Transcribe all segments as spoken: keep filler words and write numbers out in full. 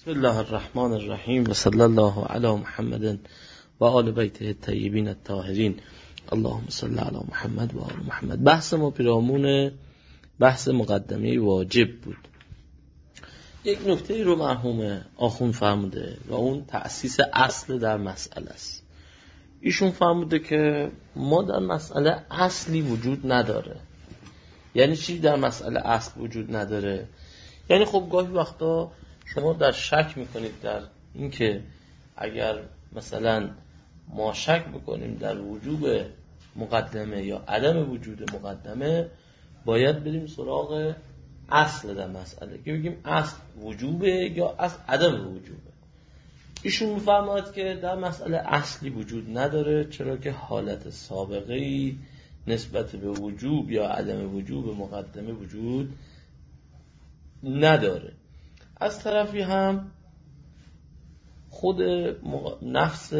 بسم الله الرحمن الرحیم و صلی الله علی محمد و آل بیته الطیبین الطاهرین اللهم صل علی محمد و آل محمد. بحث ما پیرامون بحث مقدمه واجب بود. یک نکته رو مرحوم آخوند فرموده و اون تأسیس اصل در مسئله است. ایشون فرموده که ما در مسئله اصلی وجود نداره. یعنی چی در مسئله اصل وجود نداره؟ یعنی خب گاهی وقتا شما در شک میکنید در اینکه اگر مثلا ما شک بکنیم در وجوب مقدمه یا عدم وجود مقدمه، باید بریم سراغ اصل در مسئله که بگیم اصل وجوبه یا اصل عدم وجوبه. ایشون میفرماید که در مسئله اصلی وجود نداره، چرا که حالت سابقه‌ای نسبت به وجوب یا عدم وجوب مقدمه وجود نداره. از طرفی هم خود نفس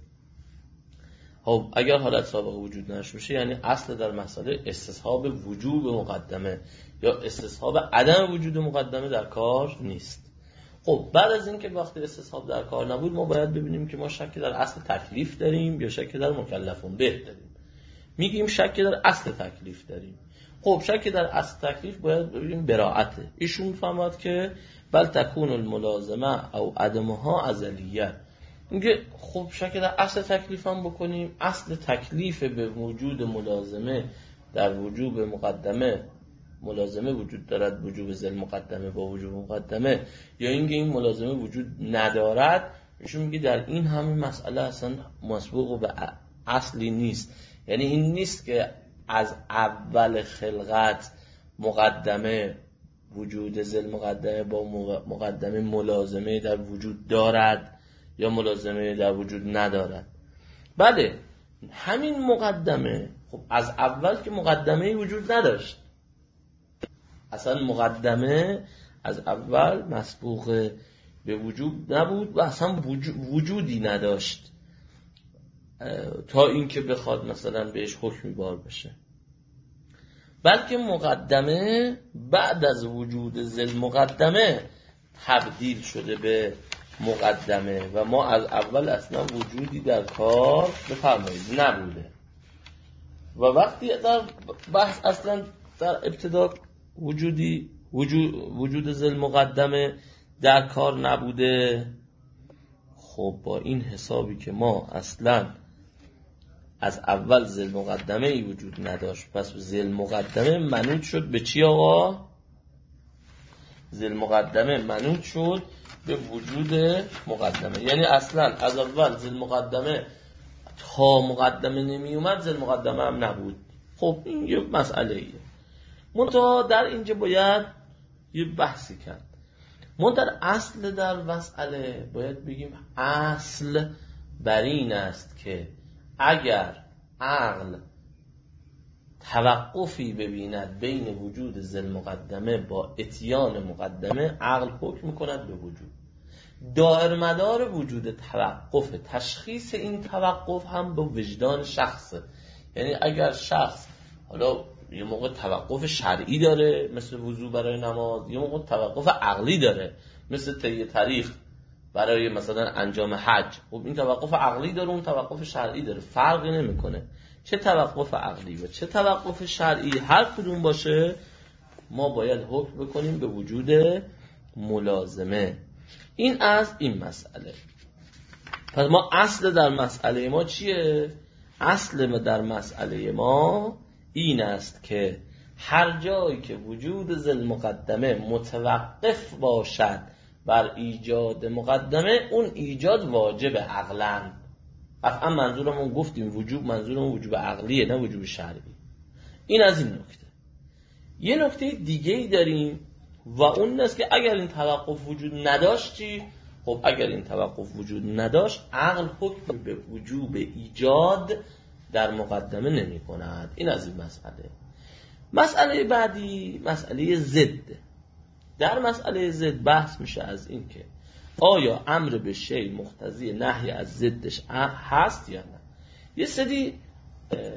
اگر حالت سابقه وجود نشه یعنی اصل در مسئله استصحاب وجوب مقدمه یا استصحاب عدم وجود مقدمه در کار نیست. خب بعد از این که وقتی استصحاب در کار نبود، ما باید ببینیم که ما شک در اصل تکلیف داریم یا شک در مکلفون به داریم. میگیم شک در اصل تکلیف داریم. خب شک در اصل تکلیف باید ببینیم براعته. ایشون فهمد که بل تکون الملازمه او عدمها ازلیه. میگه خب شک در اصل تکلیف هم بکنیم. اصل تکلیف به وجود ملازمه در وجوب مقدمه، ملازمه وجود دارد وجوب ذل مقدمه با وجوب مقدمه، یا اینکه این ملازمه وجود ندارد. ایشون میگه در این همین مسئله اصلا مسبوق به اصلی نیست. یعنی این نیست که از اول خلقت مقدمه وجود ذل مقدمه با مقدمه ملازمه در وجود دارد یا ملازمه در وجود ندارد. بله همین مقدمه خب از اول که مقدمه وجود نداشت، اصلا مقدمه از اول مسبوق به وجود نبود و اصلا وجودی نداشت تا اینکه بخواد مثلا بهش حکمی بار بشه، بلکه مقدمه بعد از وجود ذل مقدمه تبدیل شده به مقدمه و ما از اول اصلا وجودی در کار بفرمایید نبوده. و وقتی در بحث اصلا در ابتدا وجودی وجود وجود ذل مقدمه در کار نبوده، خب با این حسابی که ما اصلا از اول ذل مقدمه ای وجود نداشت، پس ذل مقدمه منوط شد به چی آقا؟ ذل مقدمه منوط شد به وجود مقدمه. یعنی اصلا از اول ذل مقدمه تا مقدمه نمی اومد، ذل مقدمه هم نبود. خب این یه مسئله ایه. منتها در اینجا باید یه بحثی کرد. ما در اصل در مسئله باید بگیم اصل بر این است که اگر عقل توقفی ببیند بین وجود ذل مقدمه با اتیان مقدمه، عقل حکم کند به وجود. دائر مدار وجود توقف، تشخیص این توقف هم به وجدان شخصه. یعنی اگر شخص حالا یه موقع توقف شرعی داره مثل وضو برای نماز، یه موقع توقف عقلی داره مثل طی طریق برای مثلا انجام حج، خب این توقف عقلی داره اون توقف شرعی داره، فرقی نمیکنه چه توقف عقلی و چه توقف شرعی هر کدوم باشه، ما باید حکم بکنیم به وجود ملازمه. این از این مسئله. پس ما اصل در مسئله ما چیه؟ اصل در مسئله ما این است که هر جایی که وجود ذل مقدمه متوقف باشد بر ایجاد مقدمه، اون ایجاد واجب عقلن. قطعا منظورمون گفتیم وجوب منظورمون وجوب عقلیه نه وجوب شرعی. این از این نکته. یه نکته دیگه ای داریم و اون است که اگر این توقف وجود نداشت چی؟ خب اگر این توقف وجود نداشت، عقل حکم به وجوب ایجاد در مقدمه نمی کند. این از این مسئله. مسئله بعدی مسئله ضد. در مسئله ضد بحث میشه از این که آیا امر به شی مقتضی نهی از ضدش هست یا نه. یه سری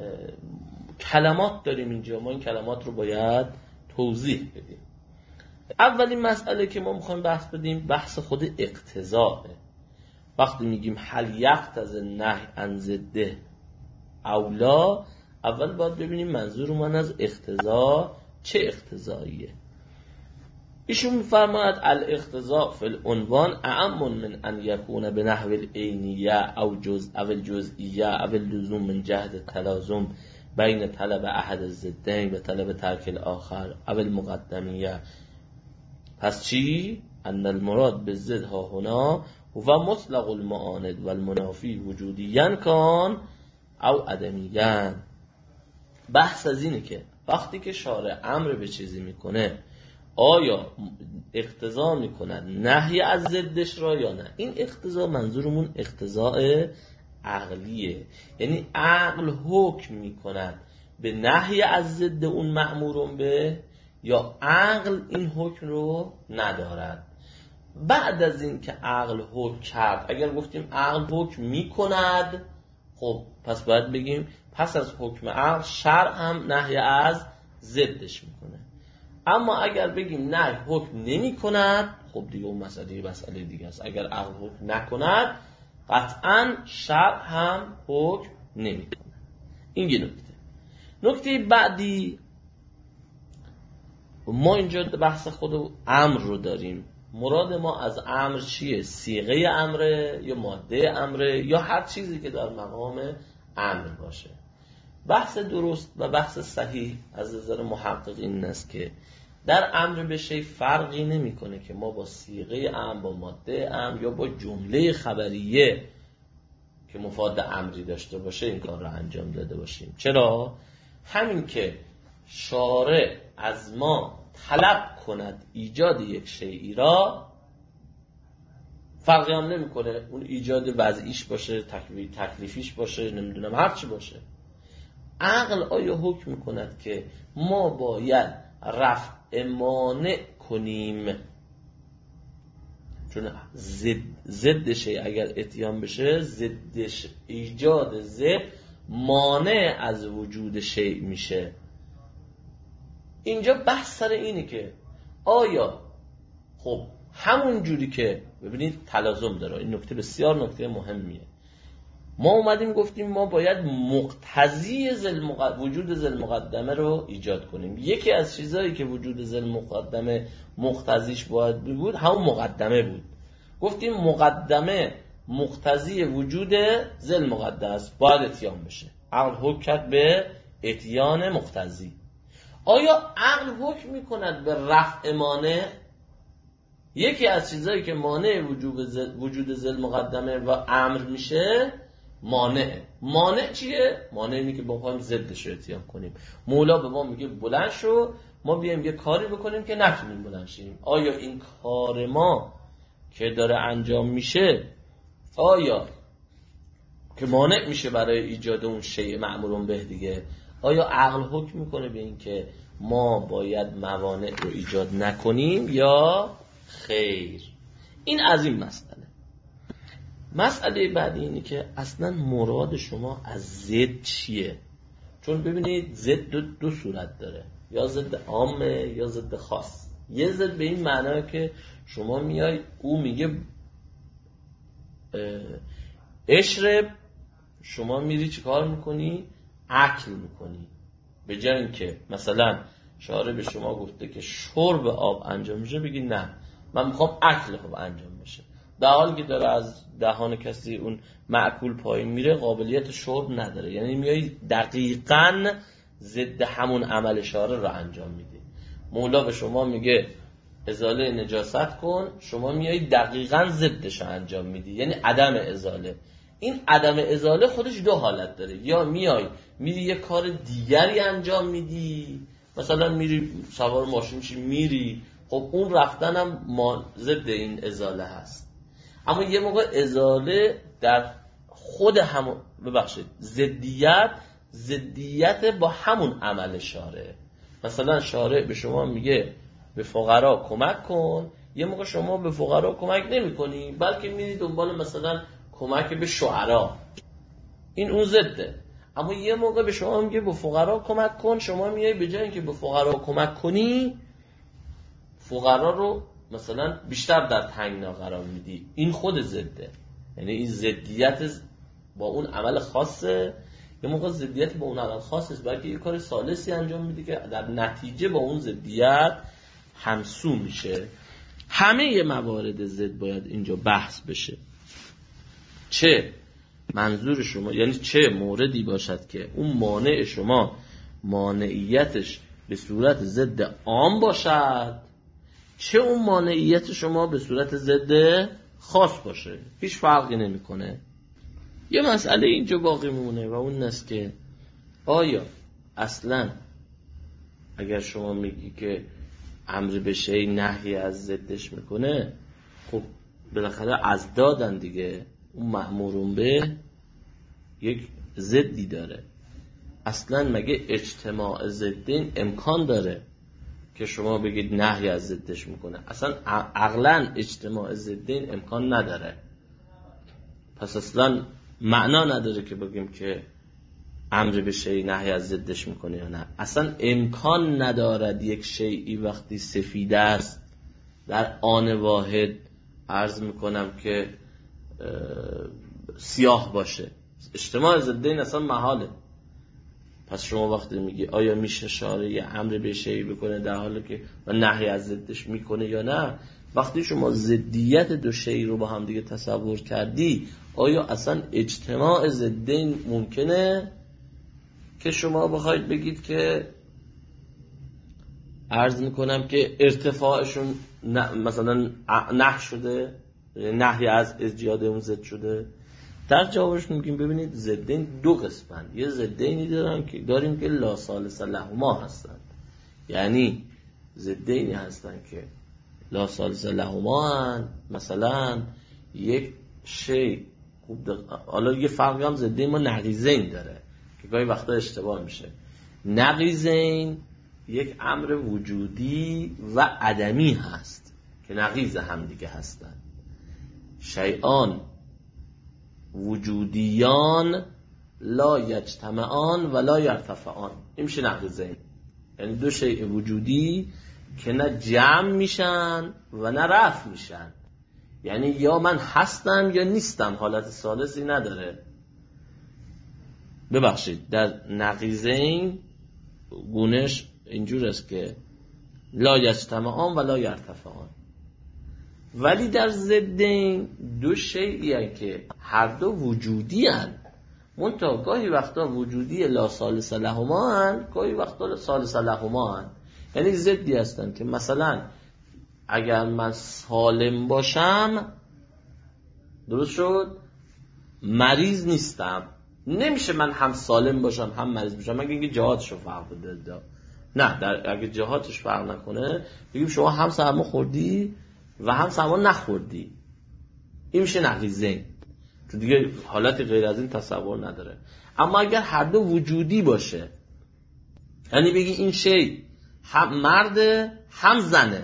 کلمات داریم اینجا، ما این کلمات رو باید توضیح بدیم. اولین مسئله که ما میخوایم بحث بدیم بحث خود اقتضاءه. وقتی میگیم هل یقتضی النهی عن ضده اولا، اول باید ببینیم منظورمون از اقتضا چه اقتضاییه. ایشون میفرماید الاقتضاء فی العنوان اعم من ان یکون بنحو العینیه او جزء او الجزئیه او اللزوم من جهت التلازم بین طلب احد الضدین و طلب ترک الاخر او المقدمیه. پس چی؟ ان المراد بالضد ها هنا و مطلق المعاند و المنافی وجودیان کان او عدمیان. بحث از اینه که وقتی که شارع امر به چیزی میکنه آیا اقتضا میکند نهی از ضدش را یا نه. این اقتضا منظورمون اقتضاء عقلیه، یعنی عقل حکم میکند به نهی از ضد اون مأمورون به، یا عقل این حکم رو ندارد. بعد از این که عقل حکم کرد، اگر گفتیم عقل حکم میکند، خب پس باید بگیم پس از حکم عقل شرع هم نهی از ضدش میکنه. اما اگر بگیم نه حکم نمی کند، خب دیگه اون مسئله مسئله دیگه است. اگر عقل حکم نکند قطعا شرع هم حکم نمی کند. این یه نکته. نکته بعدی، ما اینجا بحث خود امر رو داریم. مراد ما از امر چیه؟ صیغه امره یا ماده امره یا هر چیزی که در مقام امر باشه. بحث درست و بحث صحیح از نظر محقق این است که در امر به شی فرقی نمیکنه که ما با صیغه امر، با ماده امر یا با جمله خبریه که مفاد امری داشته باشه این کار رو انجام داده باشیم. چرا؟ همین که شارع از ما طلب کند ایجاد یک شیئی را، فرقی هم نمیکنه اون ایجاد وضعیش باشه، تکلیفیش باشه، نمیدونم هر چی باشه. عقل آیا حکم میکند که ما باید رفع مانع کنیم؟ چون زد زد شی اگر اتیان بشه، زدش ایجاد زد مانع از وجود شی میشه. اینجا بحث سر اینه که آیا خب همون جوری که ببینید تلازم داره، این نکته بسیار نکته مهمیه. ما اومدیم گفتیم ما باید مقتضی ذل مقدمه، وجود ذل مقدمه رو ایجاد کنیم. یکی از چیزایی که وجود ذل مقدمه مقتضیش باید بود همون مقدمه بود. گفتیم مقدمه مقتضی وجود ذل مقدمه است، باید اتیان بشه. عقل حکم کرد به اتیان مقتضی. آیا عقل حکم میکند به رفع مانع؟ یکی از چیزایی که مانع وجود ذل مقدمه و امر میشه مانع. مانع چیه؟ مانع اینه که بخوایم ضدش رو اتیان کنیم. مولا به ما میگه بلند شو، ما بیایم یه کاری بکنیم که نتونیم بلند شیم. آیا این کار ما که داره انجام میشه، آیا که مانع میشه برای ایجاد اون شیء مأمورون به دیگه، آیا عقل حکم میکنه به این که ما باید موانع رو ایجاد نکنیم یا خیر؟ این از این مسئله. مسئله بعدی اینه که اصلا مراد شما از ضد چیه؟ چون ببینید ضد دو, دو صورت داره، یا ضد عامه یا ضد خاص. یه ضد به این معنی که شما میای او میگه اشرب، شما میری چیکار میکنی؟ اکل میکنی. به جای اینکه مثلا شارع به شما گفته که شرب آب انجام میشه، بگی نه من میخوام اکل آب انجام بشه، در حالی که داره از دهان کسی اون مأکول پایین میره، قابلیت شرب نداره. یعنی میای دقیقاً ضد همون عمل شارع رو انجام میدی. مولا به شما میگه ازاله نجاست کن، شما میای دقیقاً ضدش رو انجام میدی، یعنی عدم ازاله. این عدم ازاله خودش دو حالت داره، یا میای میری یه کار دیگری انجام میدی، مثلا میری سوار ماشین میشی میری، خب اون رفتن هم ضد این ازاله هست. اما یه موقع ازاله در خود همون، ببخشید ضدیت ضدیت با همون عمل شارع. مثلا شارع به شما میگه به فقرا کمک کن، یه موقع شما به فقرا کمک نمی کنی بلکه میری دنبال مثلا کمک به شعرا، این اون ضده. اما یه موقع به شما میگه به فقرا کمک کن، شما میای به جای اینکه به فقرا کمک کنی فقرا رو مثلا بیشتر در تنگنا قرار میدی، این خود ضده. یعنی این ضدیت با اون عمل خاصه، یه موقع ضدیت با اون عمل خاصه بلکه یه کار ثالثی انجام میدی که در نتیجه با اون ضدیت همسو میشه. همه موارد ضد باید اینجا بحث بشه. چه منظور شما، یعنی چه موردی باشد که اون مانع شما مانعیتش به صورت ضد عام باشد، چه اون مانعیت شما به صورت ضد خاص باشه، هیچ فرقی نمیکنه. یه مسئله اینجا باقی مونه و اون است که آیا اصلا اگر شما میگی که امر به شیء نهی از ضدش میکنه، خب بالاخره از دادن دیگه، اون مأمورون به یک ضدی داره. اصلا مگه اجتماع ضدین امکان داره که شما بگید نهی از ضدش میکنه؟ اصلا عقلا اجتماع ضدین امکان نداره. پس اصلا معنا نداره که بگیم که امر به شیء نهی از ضدش میکنه یا نه. اصلا امکان ندارد یک شیئی وقتی سفید است در آن واحد عرض میکنم که سیاه باشه. اجتماع ضدین اصلا محاله. پس شما وقتی میگی آیا میشه شارع یه امر به شیء بکنه در حالی که و نهی از ضدش میکنه یا نه، وقتی شما ضدیت دو شیء رو با هم دیگه تصور کردی، آیا اصلا اجتماع ضدین ممکنه که شما بخواید بگید که عرض میکنم که ارتفاعشون مثلا نه شده، نهی از ایجاد اون ضد شده؟ در جوابش میگیم ببینید ضدین دو قسمن. یه ضدینی دارن که داریم که لا ثالث لهما هستند، یعنی ضدینی هستن که لا ثالث لهما هستند. مثلا یک شی، خوب حالا یه فرقی هم ضدین ما نقیضین داره که گاهی وقتا اشتباه میشه. نقیضین یک امر وجودی و عدمی هست که نقیض هم دیگه هستن. شیئان وجودیان لا یجتمعان و لا یرتفعان، این میشه نقیضین. یعنی دو شیء وجودی که نه جمع میشن و نه رفع میشن، یعنی یا من هستم یا نیستم، حالت ثالثی نداره. ببخشید در نقیضین گونش اینجور است که لا یجتمعان و لا یرتفعان. ولی در ضدین دو شیئی که هر دو وجودی هن، منتها گاهی وقتا وجودی لا ثالث لهما هن، گاهی وقتا ثالث لهما هن. یعنی ضدی هستن که مثلا اگر من سالم باشم، درست شد، مریض نیستم، نمیشه من هم سالم باشم هم مریض باشم مگه اینکه جهاتشو فرق بده. نه، در اگه جهاتش فرق نکنه بگیم شما هم سرما خوردی و هم سرما نخوردی، این میشه نقیضین، تو دیگه حالتی غیر از این تصور نداره. اما اگر هر دو وجودی باشه، یعنی بگی این شی هم مرده هم زنه،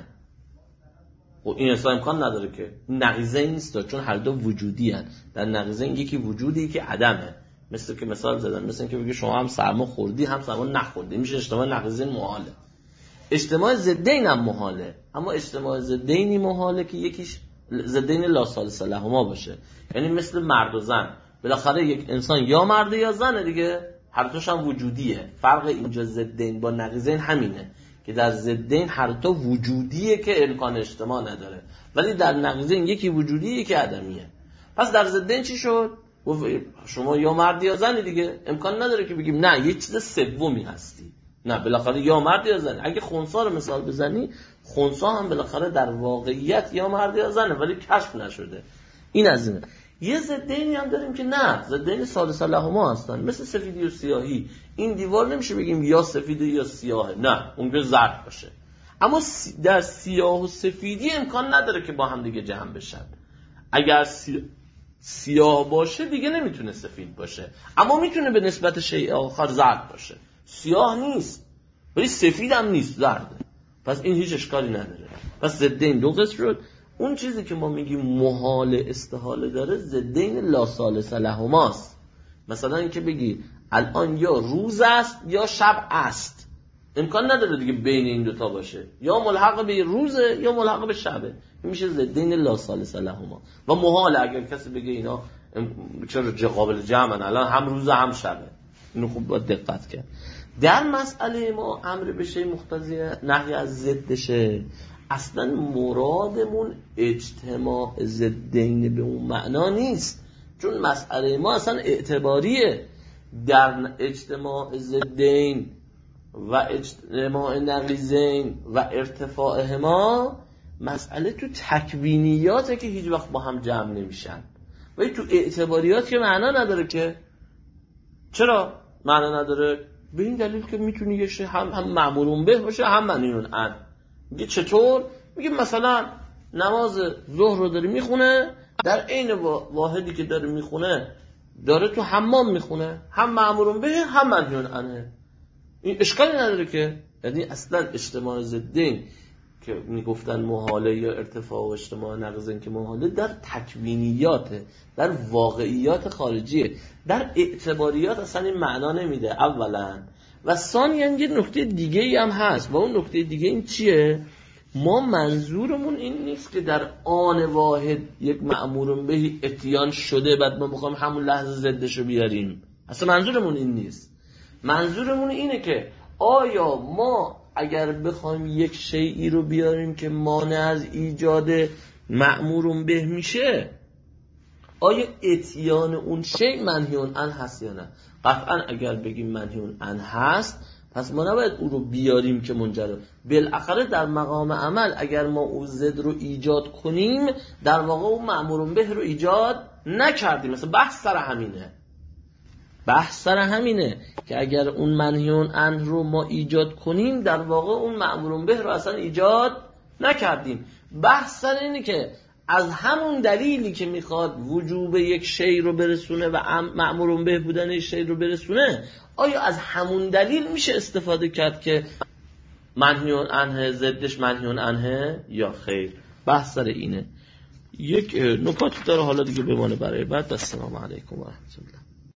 و این اصلا امکان نداره که نقیضین نیست، چون هر دو وجودی هن. در نقیضین یکی وجودی که عدمه. مثل که مثال زدن، مثل این که بگی شما هم سرما خوردی هم سرما نخوردی، میشه اجتماع نقیضین محاله. اجتماع ضدین هم محاله، اما اجتماع ضدینی محاله که یکیش ضدین لا ثالث لهما باشه. یعنی مثل مرد و زن، بالاخره یک انسان یا مرده یا زنه دیگه، هر دوش هم وجودیه. فرق اینجا ضدین با نقیضین همینه که در ضدین هر دو وجودیه که امکان اجتماع نداره، ولی در نقیضین یکی وجودیه که عدمیه. پس در ضدین چی شد؟ شما یا مرد یا زنی دیگه، امکان نداره که بگیم نه یه چیز سومی هستی. نه، بالاخره یا مرد یا زنی. اگه خنثی رو مثال بزنی، خنثی هم بالاخره در واقعیت یا مرد یا زنه، ولی کشف نشده. این از اینه. یه ضدینی هم داریم که نه، ضدین ثالث لهما هستن، مثل سفیدی و سیاهی. این دیوار نمیشه بگیم یا سفیده یا سیاهه، نه، اون که زرد باشه. اما در سیاه و سفیدی امکان نداره که با هم دیگه جمع بشن. اگر سی... سیاه باشه دیگه نمیتونه سفید باشه، اما میتونه به نسبت شیء آخر زرد باشه. سیاه نیست ولی سفید هم نیست، زرده. پس این هیچ اشکالی نداره. پس ضدین دو قسم شد. اون چیزی که ما میگیم محال استحاله داره، ضدین لا ثالث لهماست. مثلا اینکه بگی الان یا روز است یا شب است، امکان نداره دیگه بین این دوتا باشه، یا ملحق به روزه یا ملحق به شبه، میشه ضدین لا ثالث لهما. و محاله اگر کسی بگه اینا چرا قابل جمعن، الان هم روزه هم شبه. اینو خوب باید دقت کرد. در مسئله ما امر به شیء مقتضی نهی از ضدشه، اصلا مرادمون اجتماع ضدین به اون معنا نیست، چون مسئله ما اصلا اعتباریه. در اجتماع ضدین و اجتماع نقیضین و ارتفاعهما مسئله تو تکوینیاته که هیچ وقت با هم جمع نمیشن، ولی تو اعتباریات که معنا نداره. که چرا معنا نداره؟ به این دلیل که میتونی یه شی هم هم مأمورون به باشه هم منهیون عنه. میگه چطور؟ میگه مثلا نماز ظهر رو داره میخونه، در عین واحدی که داره میخونه داره تو حمام میخونه، هم مأمورون به هم منهیون عنه. این اشکالی نداره که، یعنی اصلا اجتماع ضدین که میگفتن محاله یا ارتفاع و اجتماع نقیضین که محاله در تکوینیاته، در واقعیات خارجیه، در اعتباریات اصلا این معنا نمیده اولا. و ثانیاً یه نکته دیگه ای هم هست، و اون نکته دیگه این چیه؟ ما منظورمون این نیست که در آن واحد یک مأمور بهی اتیان شده بعد ما بخوام همون لحظه ضدشو بیاریم. اصلا منظورمون این نیست. منظورمون اینه که آیا ما اگر بخوایم یک شیئی رو بیاریم که مانع از ایجاد مأمور به میشه، آیا اتیان اون شیء منهیون عنه هست یا نه؟ قطعا اگر بگیم منهیون عنه هست، پس ما نباید او رو بیاریم که منجر. بالاخره در مقام عمل اگر ما او ضد رو ایجاد کنیم، در واقع اون مأمور به رو ایجاد نکردیم. مثلا بحث سر همینه بحث سر همینه که اگر اون منهیون عنه رو ما ایجاد کنیم، در واقع اون مأمور به رو اصلا ایجاد نکردیم. بحث سر اینه که از همون دلیلی که میخواد وجوب یک شی رو برسونه و مأمور به بودن یک شی رو برسونه، آیا از همون دلیل میشه استفاده کرد که منهیون عنه ضدش منهیون عنه یا خیر؟ بحث سر اینه. یک نکاتی داره حالا دیگه بمانه برای بعد. السلام علیکم و رحمت الله.